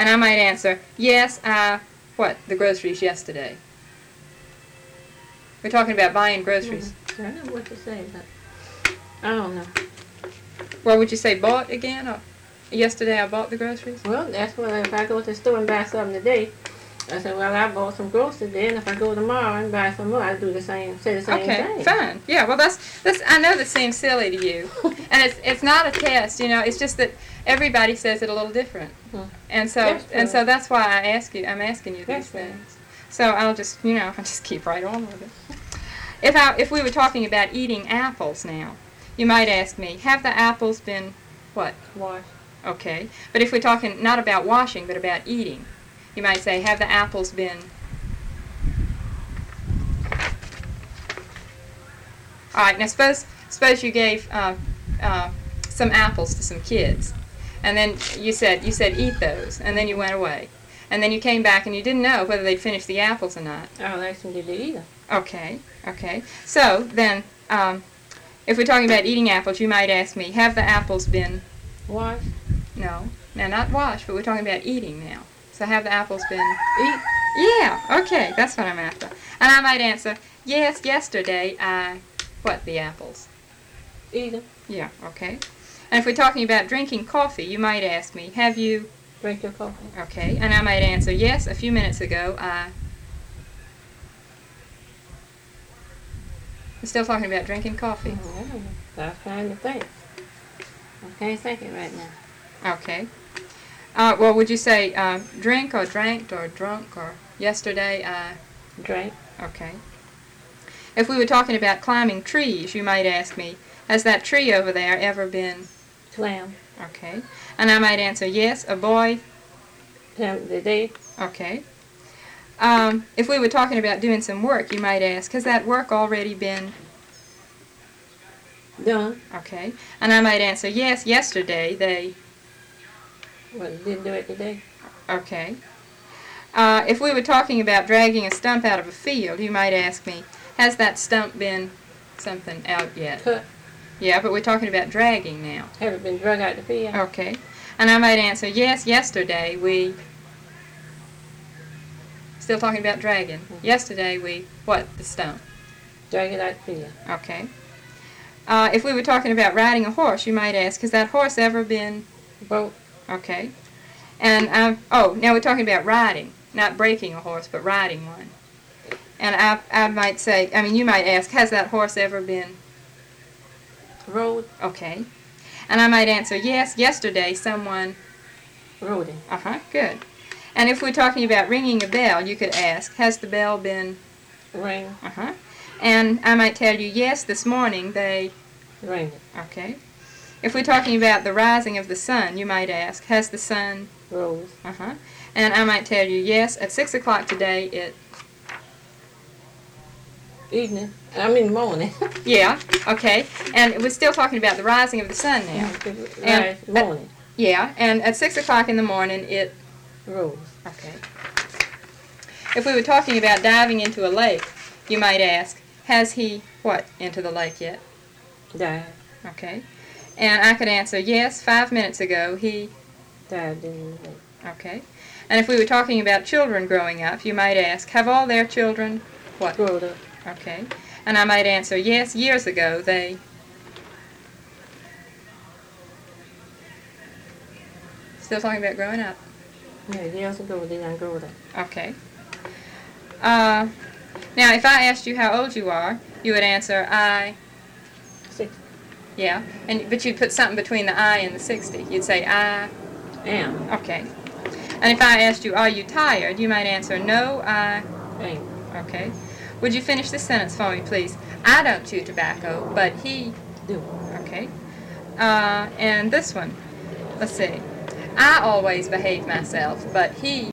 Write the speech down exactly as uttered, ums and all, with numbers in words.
And I might answer, yes, I, what, the groceries yesterday. We're talking about buying groceries. Mm-hmm. I don't know what to say, but I don't know. Well, would you say bought again? Or yesterday I bought the groceries? Well, that's what if I go to the store and buy something today, I say, well, I bought some groceries today, and if I go tomorrow and buy some more, I do the same, say the same okay, thing. Okay, fine. Yeah, well, that's, that's, I know that seems silly to you. And it's it's not a test, you know, it's just that everybody says it a little different. Hmm. And so and so that's why I ask you, I'm asking you these things. So I'll just, you know, I'll just keep right on with it. If I, if we were talking about eating apples now, you might ask me, have the apples been, what? Washed. Okay. But if we're talking not about washing, but about eating, you might say, have the apples been... All right, now suppose, suppose you gave uh, uh, some apples to some kids, and then you said, you said, eat those, and then you went away. And then you came back and you didn't know whether they'd finished the apples or not. I'll ask them, did they eat them? Okay, okay. So then, um, if we're talking about eating apples, you might ask me, have the apples been... Washed? No. Now, not washed, but we're talking about eating now. So have the apples been... Eat? Yeah, okay, that's what I'm after. And I might answer, yes, yesterday I... What, the apples? Eat them. Yeah, okay. And if we're talking about drinking coffee, you might ask me, have you... Drink your coffee. Okay, and I might answer, yes, a few minutes ago I... We're still talking about drinking coffee. Oh, I don't know. I was trying to think. I can't think it right now. Okay. Uh, well, would you say uh, drink or drank or drunk or yesterday I... Drank. Okay. If we were talking about climbing trees, you might ask me, has that tree over there ever been... Clam. Okay. And I might answer, yes, a boy... Clam, did they? Okay. Um, if we were talking about doing some work, you might ask, has that work already been... Done. Okay. And I might answer, yes, yesterday they... Well, didn't do it today. Okay. Uh, if we were talking about dragging a stump out of a field, you might ask me, has that stump been something out yet? Cut. Yeah, but we're talking about dragging now. Have it been drug out the field? Okay. And I might answer, yes, yesterday we... Still talking about dragging. Mm-hmm. Yesterday we... What? The stump. Drag it out the field. Okay. Uh, if we were talking about riding a horse, you might ask, has that horse ever been... Broke. Okay. And, um, oh, now we're talking about riding. Not breaking a horse, but riding one. And I, I might say, I mean, you might ask, has that horse ever been... Rode. Okay. And I might answer, yes, yesterday someone... Rode it. Uh-huh, good. And if we're talking about ringing a bell, you could ask, has the bell been... Ring. Uh-huh. And I might tell you, yes, this morning they... Ring it. Okay. If we're talking about the rising of the sun, you might ask, has the sun... Rose. Uh-huh. And I might tell you, yes, at six o'clock today it... Evening. I mean morning. Yeah, okay. And we're still talking about the rising of the sun now. And right, morning. At, yeah, and at six o'clock in the morning it... Rose. Okay. If we were talking about diving into a lake, you might ask, has he, what, into the lake yet? Died. Okay. And I could answer, yes, five minutes ago he... Died in the lake. Okay. And if we were talking about children growing up, you might ask, have all their children, what? Growed up. Okay. And I might answer, yes, years ago they... Still talking about growing up? Yeah, years ago they done growed up. Okay. Uh, now, if I asked you how old you are, you would answer, I... Six. Yeah. And but you'd put something between the I and the sixty. You'd say, I... Am. Okay. And if I asked you, are you tired, you might answer, no, I... Ain't. Okay. Would you finish this sentence for me, please? I don't chew tobacco, but he... Do. Okay. Uh, and this one. Let's see. I always behave myself, but he...